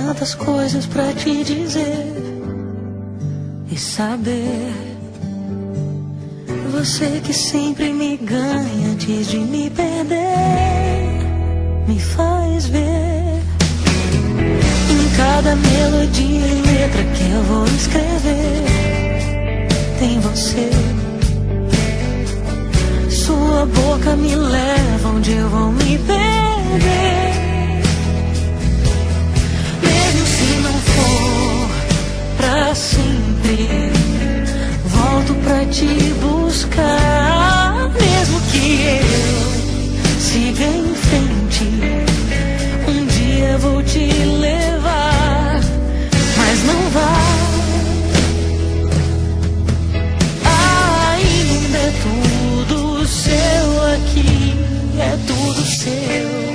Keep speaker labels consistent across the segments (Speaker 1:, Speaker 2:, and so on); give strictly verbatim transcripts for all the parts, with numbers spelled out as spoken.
Speaker 1: tantas coisas pra te dizer e saber. Você que sempre me ganha antes de me perder, me faz ver em cada melodia e letra que eu vou escrever, tem você. Sua boca me leva onde eu vou me perder. Mesmo se não for pra sempre, volto pra te buscar. Mesmo que eu siga em frente, um dia vou te levar, mas não vai. Ainda é tudo seu aqui, é tudo seu.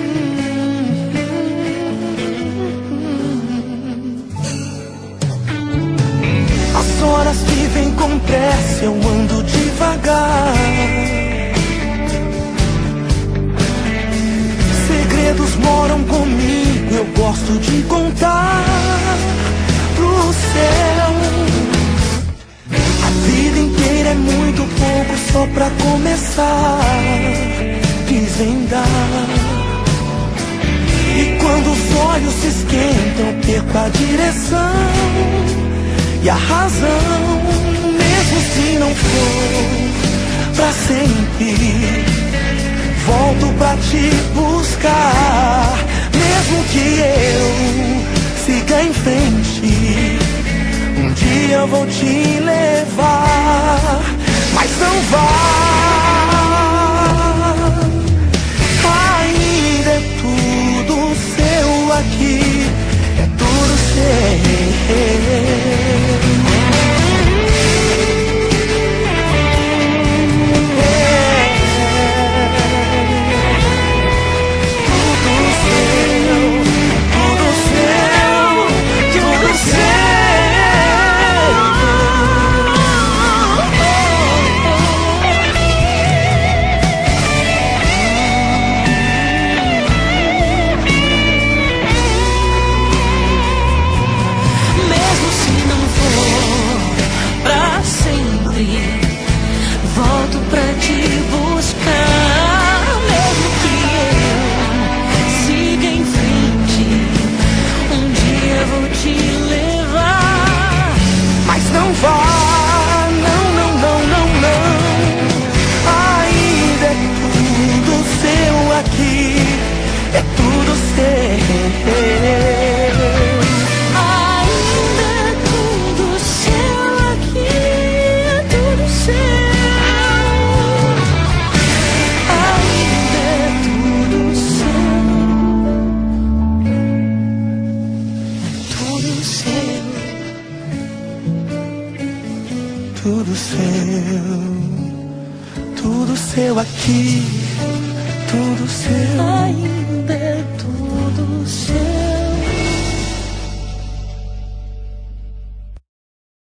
Speaker 2: As horas vivem com pressa, eu ando devagar. Segredos moram comigo, eu gosto de contar pro céu. A vida inteira é muito pouco só pra começar, desvendar. E quando os olhos se esquentam, eu perco a direção e a razão. Mesmo se não for pra sempre, volto pra te buscar. Mesmo que eu siga em frente, um dia eu vou te levar, mas não vá. Ainda é tudo seu aqui, é tudo seu.
Speaker 1: Volto pra te buscar. Mesmo que eu siga em frente, um dia vou te levar,
Speaker 2: mas não vá, não, não, não, não, não. Ainda é tudo seu aqui, é tudo seu. Tudo seu, tudo seu aqui, tudo seu.
Speaker 1: Ainda é tudo seu.